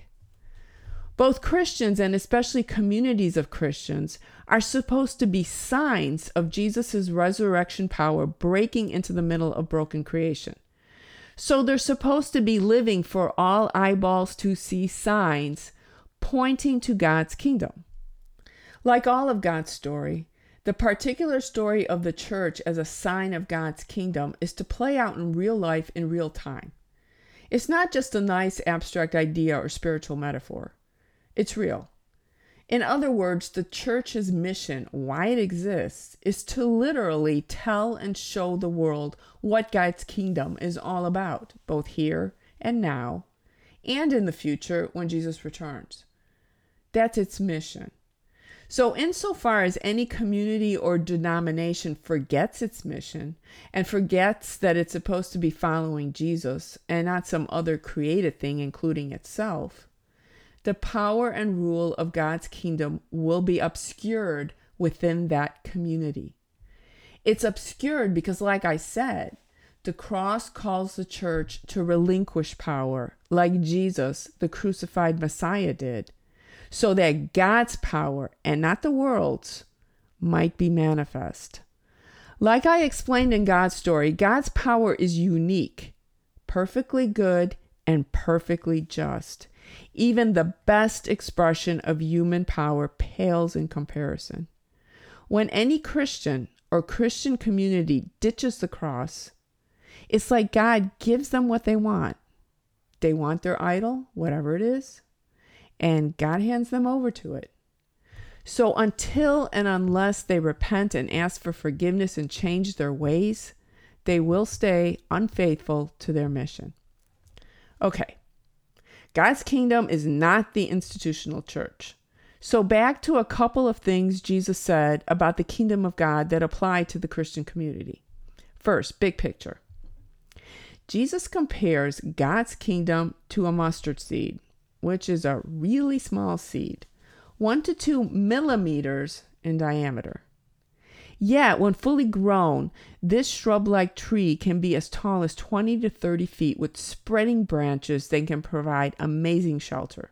S1: Both Christians, and especially communities of Christians, are supposed to be signs of Jesus' resurrection power breaking into the middle of broken creation. So they're supposed to be living for all eyeballs to see signs pointing to God's kingdom. Like all of God's story, the particular story of the church as a sign of God's kingdom is to play out in real life in real time. It's not just a nice abstract idea or spiritual metaphor. It's real. In other words, the church's mission, why it exists, is to literally tell and show the world what God's kingdom is all about, both here and now, and in the future when Jesus returns. That's its mission. So insofar as any community or denomination forgets its mission and forgets that it's supposed to be following Jesus and not some other created thing, including itself, the power and rule of God's kingdom will be obscured within that community. It's obscured because, like I said, the cross calls the church to relinquish power, like Jesus, the crucified Messiah, did, so that God's power, and not the world's, might be manifest. Like I explained in God's story, God's power is unique, perfectly good, and perfectly just. Even the best expression of human power pales in comparison. When any Christian or Christian community ditches the cross, it's like God gives them what they want. They want their idol, whatever it is, and God hands them over to it. So until and unless they repent and ask for forgiveness and change their ways, they will stay unfaithful to their mission. Okay. God's kingdom is not the institutional church. So back to a couple of things Jesus said about the kingdom of God that apply to the Christian community. First, big picture. Jesus compares God's kingdom to a mustard seed, which is a really small seed, one to two millimeters in diameter. Yet, when fully grown, this shrub-like tree can be as tall as twenty to thirty feet with spreading branches that can provide amazing shelter.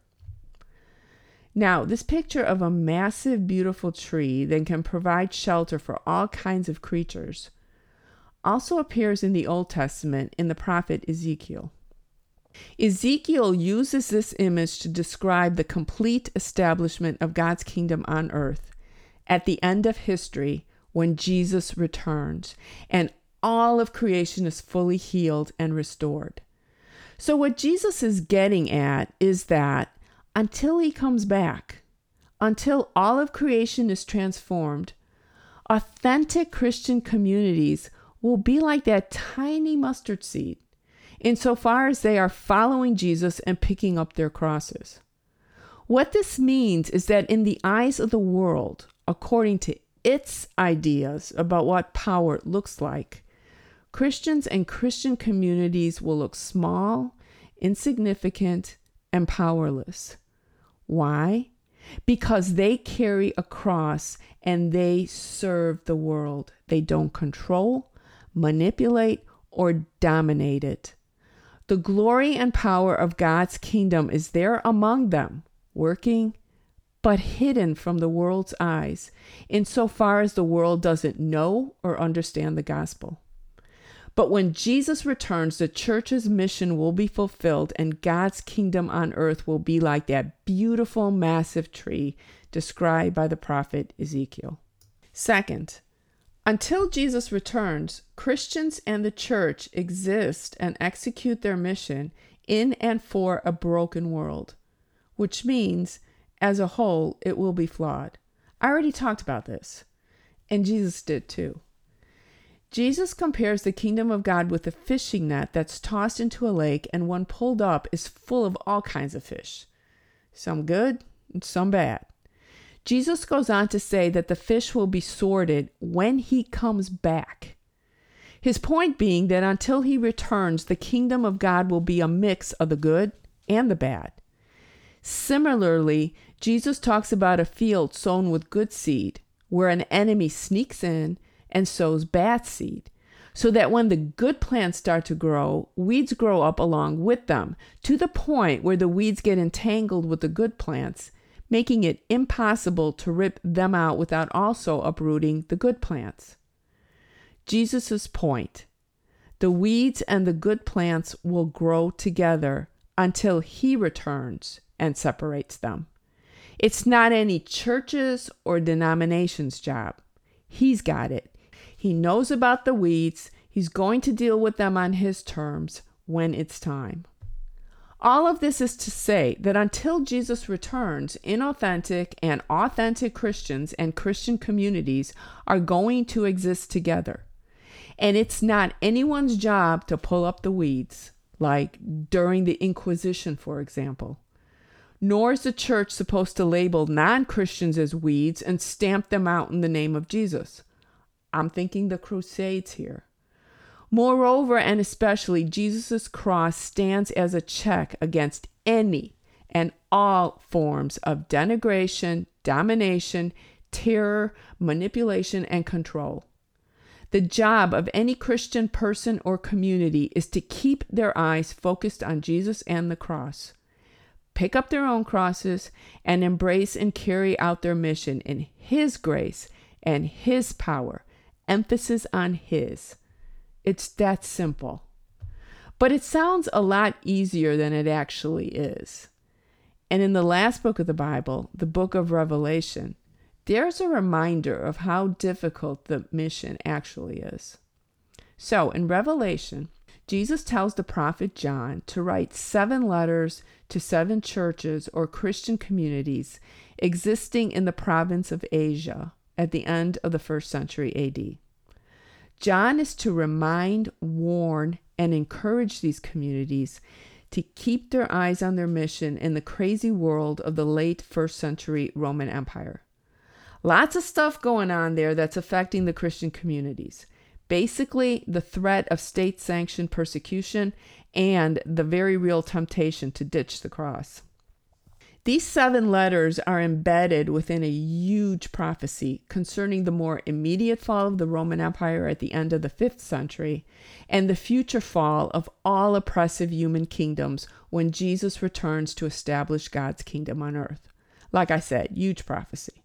S1: Now, this picture of a massive, beautiful tree that can provide shelter for all kinds of creatures also appears in the Old Testament in the prophet Ezekiel. Ezekiel uses this image to describe the complete establishment of God's kingdom on earth at the end of history, when Jesus returns and all of creation is fully healed and restored. So what Jesus is getting at is that until he comes back, until all of creation is transformed, authentic Christian communities will be like that tiny mustard seed, insofar as they are following Jesus and picking up their crosses. What this means is that in the eyes of the world, according to its ideas about what power looks like, Christians and Christian communities will look small, insignificant, and powerless. Why? Because they carry a cross and they serve the world. They don't control, manipulate, or dominate it. The glory and power of God's kingdom is there among them, working, but hidden from the world's eyes, insofar as the world doesn't know or understand the gospel. But when Jesus returns, the church's mission will be fulfilled, and God's kingdom on earth will be like that beautiful, massive tree described by the prophet Ezekiel. Second, until Jesus returns, Christians and the church exist and execute their mission in and for a broken world, which means, as a whole, it will be flawed. I already talked about this, and Jesus did too. Jesus compares the kingdom of God with a fishing net that's tossed into a lake, and when pulled up is full of all kinds of fish, some good and some bad. Jesus goes on to say that the fish will be sorted when he comes back. His point being that until he returns, the kingdom of God will be a mix of the good and the bad. Similarly, Jesus talks about a field sown with good seed, where an enemy sneaks in and sows bad seed, so that when the good plants start to grow, weeds grow up along with them, to the point where the weeds get entangled with the good plants, making it impossible to rip them out without also uprooting the good plants. Jesus' point: the weeds and the good plants will grow together until he returns and separates them. It's not any church's or denomination's job. He's got it. He knows about the weeds. He's going to deal with them on his terms when it's time. All of this is to say that until Jesus returns, inauthentic and authentic Christians and Christian communities are going to exist together. And it's not anyone's job to pull up the weeds, like during the Inquisition, for example. Nor is the church supposed to label non-Christians as weeds and stamp them out in the name of Jesus. I'm thinking the Crusades here. Moreover, and especially, Jesus' cross stands as a check against any and all forms of denigration, domination, terror, manipulation, and control. The job of any Christian person or community is to keep their eyes focused on Jesus and the cross, pick up their own crosses, and embrace and carry out their mission in His grace and His power, emphasis on His. It's that simple. But it sounds a lot easier than it actually is. And in the last book of the Bible, the book of Revelation, there's a reminder of how difficult the mission actually is. So in Revelation, Jesus tells the prophet John to write seven letters to seven churches or Christian communities existing in the province of Asia at the end of the first century A D. John is to remind, warn, and encourage these communities to keep their eyes on their mission in the crazy world of the late first century Roman Empire. Lots of stuff going on there that's affecting the Christian communities. Basically, the threat of state-sanctioned persecution and the very real temptation to ditch the cross. These seven letters are embedded within a huge prophecy concerning the more immediate fall of the Roman Empire at the end of the fifth century and the future fall of all oppressive human kingdoms when Jesus returns to establish God's kingdom on earth. Like I said, huge prophecy.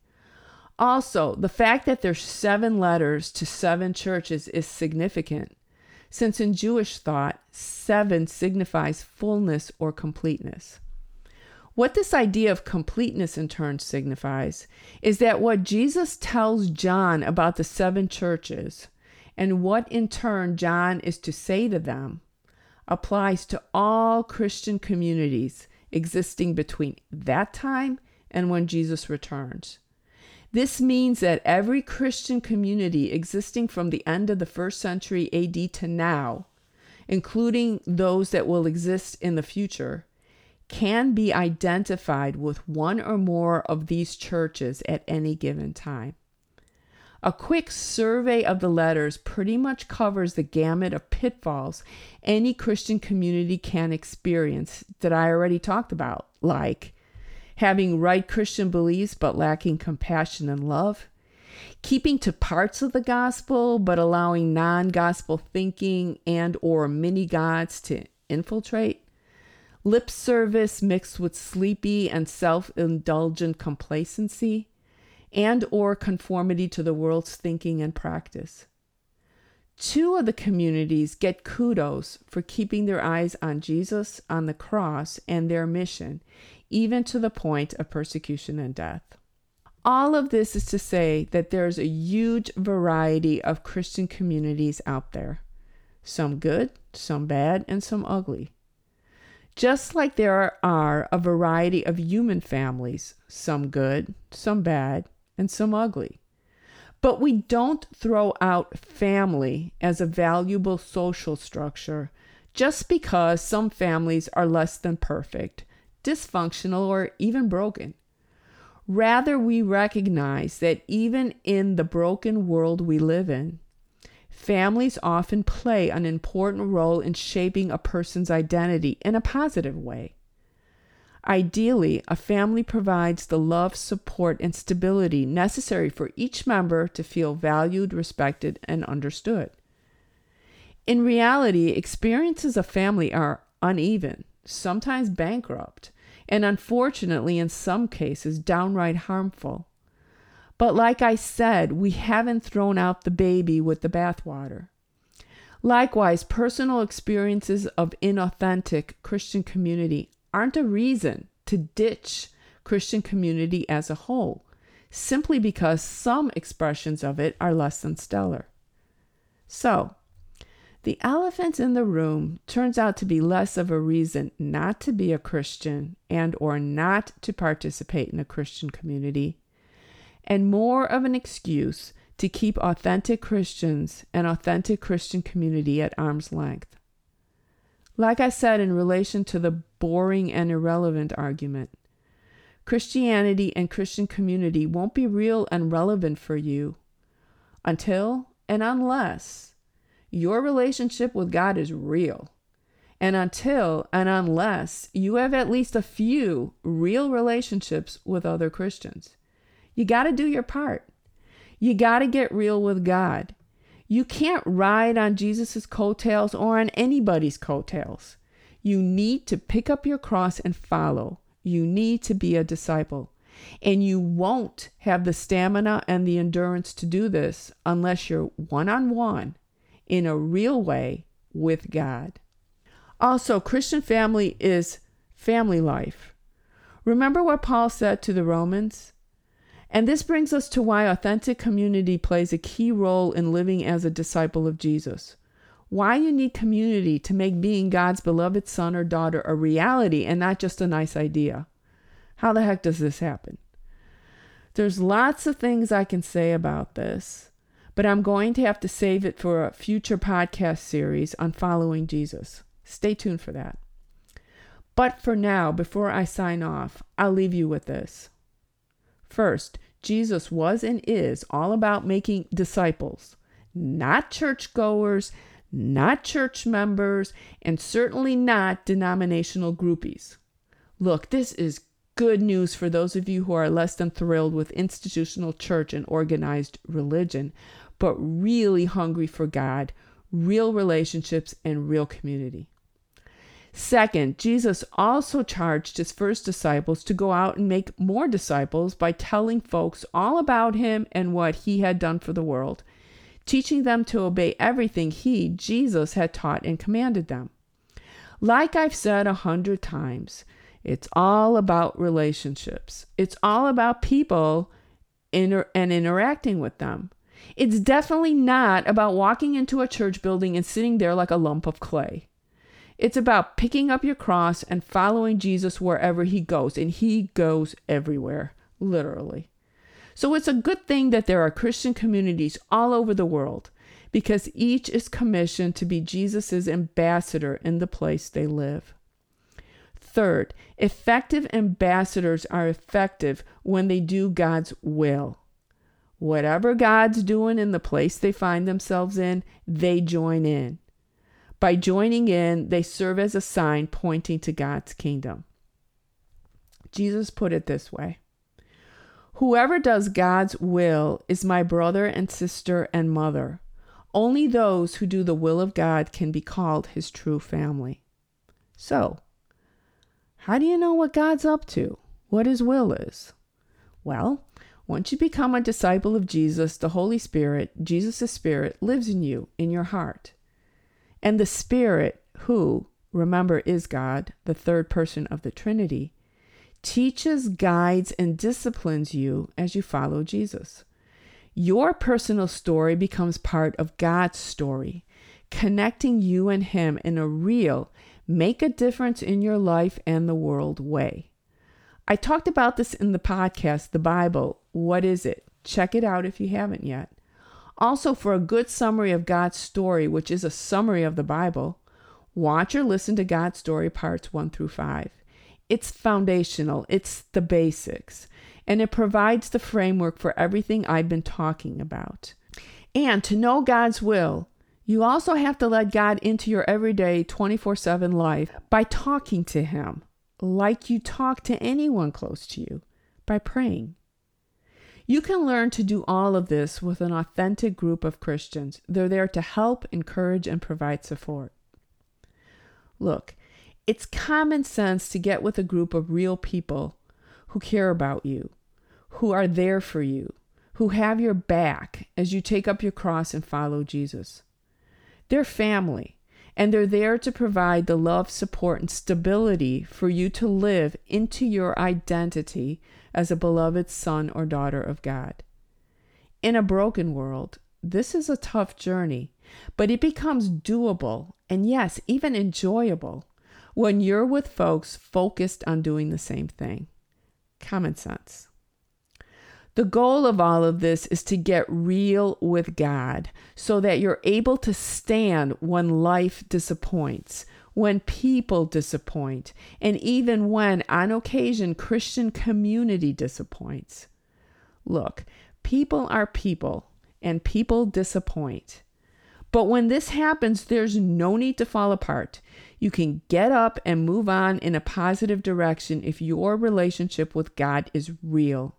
S1: Also, the fact that there's seven letters to seven churches is significant, since in Jewish thought, seven signifies fullness or completeness. What this idea of completeness in turn signifies is that what Jesus tells John about the seven churches and what in turn John is to say to them applies to all Christian communities existing between that time and when Jesus returns. This means that every Christian community existing from the end of the first century A D to now, including those that will exist in the future, can be identified with one or more of these churches at any given time. A quick survey of the letters pretty much covers the gamut of pitfalls any Christian community can experience that I already talked about, like having right Christian beliefs but lacking compassion and love, keeping to parts of the gospel but allowing non-gospel thinking and or mini-gods to infiltrate, lip service mixed with sleepy and self-indulgent complacency, and or conformity to the world's thinking and practice. Two of the communities get kudos for keeping their eyes on Jesus, on the cross, and their mission, even to the point of persecution and death. All of this is to say that there's a huge variety of Christian communities out there. Some good, some bad, and some ugly. Just like there are a variety of human families, some good, some bad, and some ugly. But we don't throw out family as a valuable social structure just because some families are less than perfect, dysfunctional, or even broken. Rather, we recognize that even in the broken world we live in, families often play an important role in shaping a person's identity in a positive way. Ideally, a family provides the love, support, and stability necessary for each member to feel valued, respected, and understood. In reality, experiences of family are uneven, sometimes bankrupt, and unfortunately, in some cases, downright harmful. But like I said, we haven't thrown out the baby with the bathwater. Likewise, personal experiences of inauthentic Christian community aren't a reason to ditch Christian community as a whole, simply because some expressions of it are less than stellar. So, the elephant in the room turns out to be less of a reason not to be a Christian and or not to participate in a Christian community, and more of an excuse to keep authentic Christians and authentic Christian community at arm's length. Like I said in relation to the boring and irrelevant argument, Christianity and Christian community won't be real and relevant for you until and unless your relationship with God is real, and until and unless you have at least a few real relationships with other Christians. You got to do your part. You got to get real with God. You can't ride on Jesus' coattails or on anybody's coattails. You need to pick up your cross and follow. You need to be a disciple. And you won't have the stamina and the endurance to do this unless you're one-on-one in a real way with God. Also, Christian family is family life. Remember what Paul said to the Romans? And this brings us to why authentic community plays a key role in living as a disciple of Jesus. Why you need community to make being God's beloved son or daughter a reality and not just a nice idea. How the heck does this happen? There's lots of things I can say about this, but I'm going to have to save it for a future podcast series on following Jesus. Stay tuned for that. But for now, before I sign off, I'll leave you with this. First, Jesus was and is all about making disciples, not churchgoers, not church members, and certainly not denominational groupies. Look, this is good news for those of you who are less than thrilled with institutional church and organized religion, but really hungry for God, real relationships, and real community. Second, Jesus also charged his first disciples to go out and make more disciples by telling folks all about him and what he had done for the world, teaching them to obey everything he, Jesus, had taught and commanded them. Like I've said a hundred times, it's all about relationships. It's all about people inter- and interacting with them. It's definitely not about walking into a church building and sitting there like a lump of clay. It's about picking up your cross and following Jesus wherever he goes, and he goes everywhere, literally. So it's a good thing that there are Christian communities all over the world, because each is commissioned to be Jesus's ambassador in the place they live. Third, effective ambassadors are effective when they do God's will. Whatever God's doing in the place they find themselves in, they join in. By joining in, they serve as a sign pointing to God's kingdom. Jesus put it this way: whoever does God's will is my brother and sister and mother. Only those who do the will of God can be called his true family. So, how do you know what God's up to? What his will is? Well, once you become a disciple of Jesus, the Holy Spirit, Jesus' Spirit, lives in you, in your heart. And the Spirit, who, remember, is God, the third person of the Trinity, teaches, guides, and disciplines you as you follow Jesus. Your personal story becomes part of God's story, connecting you and him in a real, make a difference in your life and the world way. I talked about this in the podcast, The Bible, What Is It? Check it out if you haven't yet. Also, for a good summary of God's story, which is a summary of the Bible, watch or listen to God's Story parts one through five. It's foundational, it's the basics, and it provides the framework for everything I've been talking about. And to know God's will, you also have to let God into your everyday twenty-four seven life by talking to him, like you talk to anyone close to you, by praying. You can learn to do all of this with an authentic group of Christians. They're there to help, encourage, and provide support. Look, it's common sense to get with a group of real people who care about you, who are there for you, who have your back as you take up your cross and follow Jesus. They're family, and they're there to provide the love, support, and stability for you to live into your identity as a beloved son or daughter of God. In a broken world, this is a tough journey, but it becomes doable and, yes, even enjoyable when you're with folks focused on doing the same thing. Common sense. The goal of all of this is to get real with God so that you're able to stand when life disappoints, when people disappoint, and even when, on occasion, Christian community disappoints. Look, people are people, and people disappoint. But when this happens, there's no need to fall apart. You can get up and move on in a positive direction if your relationship with God is real.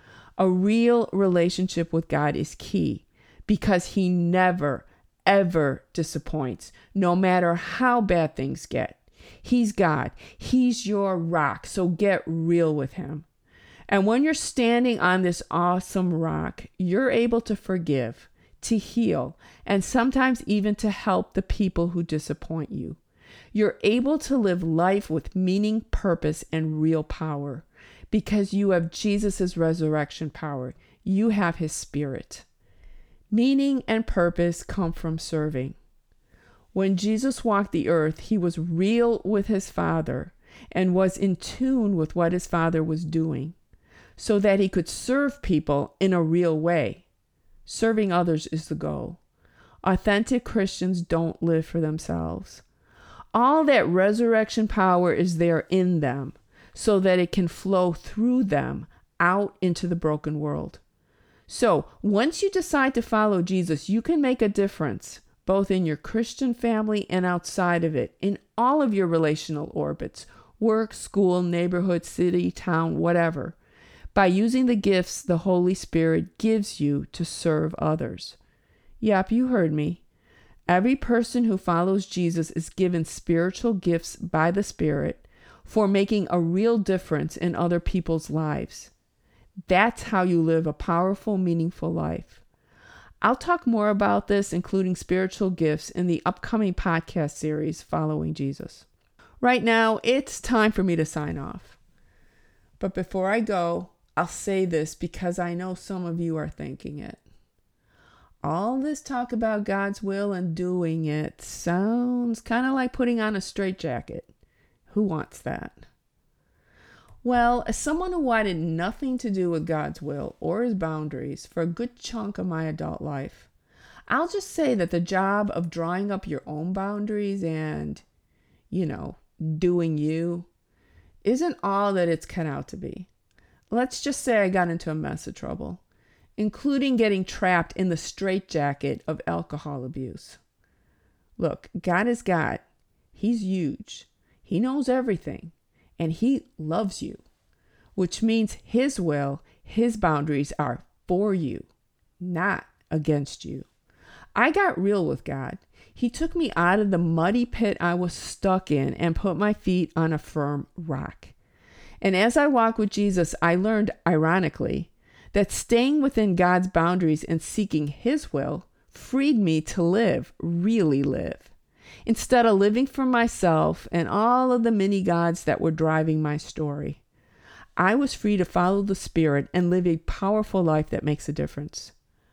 S1: A real relationship with God is key because he never, ever disappoints, no matter how bad things get. He's God. He's your rock, so get real with him. And when you're standing on this awesome rock, you're able to forgive, to heal, and sometimes even to help the people who disappoint you. You're able to live life with meaning, purpose, and real power. Because you have Jesus' resurrection power. You have his Spirit. Meaning and purpose come from serving. When Jesus walked the earth, he was real with his Father and was in tune with what his Father was doing so that he could serve people in a real way. Serving others is the goal. Authentic Christians don't live for themselves. All that resurrection power is there in them, so that it can flow through them out into the broken world. So once you decide to follow Jesus, you can make a difference, both in your Christian family and outside of it, in all of your relational orbits, work, school, neighborhood, city, town, whatever, by using the gifts the Holy Spirit gives you to serve others. Yep, you heard me. Every person who follows Jesus is given spiritual gifts by the Spirit for making a real difference in other people's lives. That's how you live a powerful, meaningful life. I'll talk more about this, including spiritual gifts, in the upcoming podcast series, Following Jesus. Right now, it's time for me to sign off. But before I go, I'll say this because I know some of you are thinking it. All this talk about God's will and doing it sounds kind of like putting on a straitjacket. Who wants that? Well, as someone who wanted nothing to do with God's will or his boundaries for a good chunk of my adult life, I'll just say that the job of drawing up your own boundaries and, you know, doing you isn't all that it's cut out to be. Let's just say I got into a mess of trouble. including getting trapped in the straitjacket of alcohol abuse. Look, God is God. He's huge. He knows everything, and he loves you, which means his will, his boundaries are for you, not against you. I got real with God. He took me out of the muddy pit I was stuck in and put my feet on a firm rock. And as I walk with Jesus, I learned, ironically, that staying within God's boundaries and seeking his will freed me to live, really live, instead of living for myself and all of the mini gods that were driving my story. I was free to follow the Spirit and live a powerful life that makes a difference.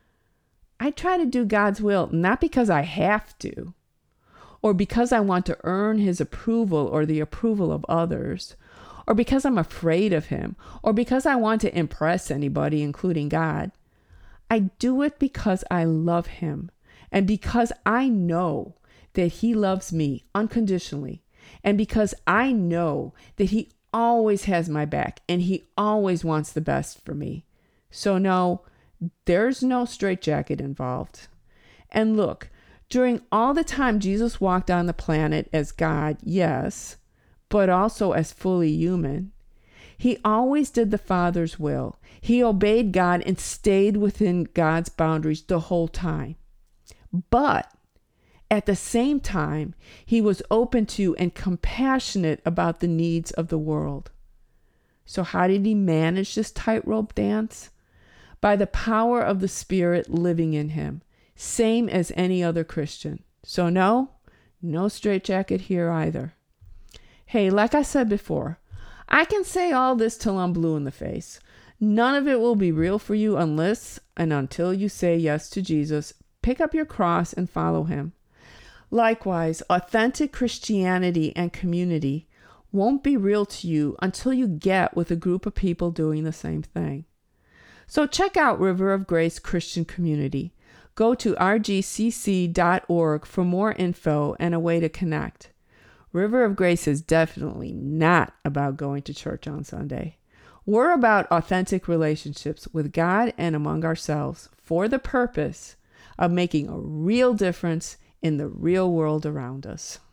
S1: I try to do God's will not because I have to, or because I want to earn his approval or the approval of others, or because I'm afraid of him, or because I want to impress anybody, including God. I do it because I love him, and because I know that he loves me unconditionally, and because I know that he always has my back, and he always wants the best for me. So no, there's no straitjacket involved. And look, during all the time Jesus walked on the planet as God, yes, but also as fully human, he always did the Father's will. He obeyed God and stayed within God's boundaries the whole time. But at the same time, he was open to and compassionate about the needs of the world. So how did he manage this tightrope dance? By the power of the Spirit living in him, same as any other Christian. So no, no straitjacket here either. Hey, like I said before, I can say all this till I'm blue in the face. None of it will be real for you unless and until you say yes to Jesus, pick up your cross and follow him. Likewise, authentic Christianity and community won't be real to you until you get with a group of people doing the same thing. So check out River of Grace Christian Community. Go to r g c c dot org for more info and a way to connect. River of Grace is definitely not about going to church on Sunday. We're about authentic relationships with God and among ourselves for the purpose of making a real difference in the real world around us.